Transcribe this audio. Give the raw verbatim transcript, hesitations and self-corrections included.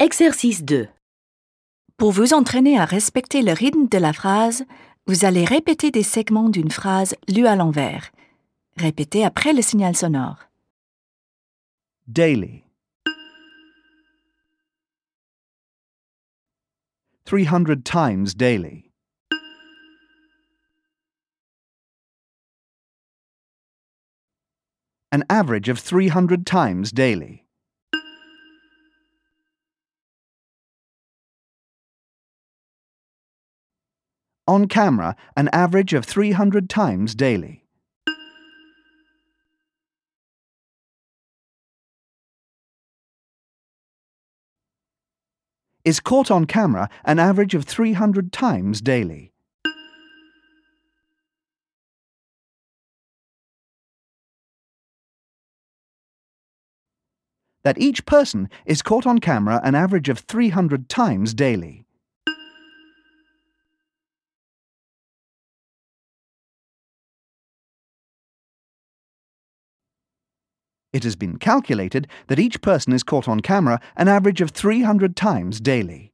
Exercice deux. Pour vous entraîner à respecter le rythme de la phrase, vous allez répéter des segments d'une phrase lue à l'envers. Répétez après le signal sonore. Daily. three hundred times daily. An average of three hundred times daily. On camera, an average of three hundred times daily. Is caught on camera an average of three hundred times daily. That each person is caught on camera an average of three hundred times daily. It has been calculated that each person is caught on camera an average of three hundred times daily.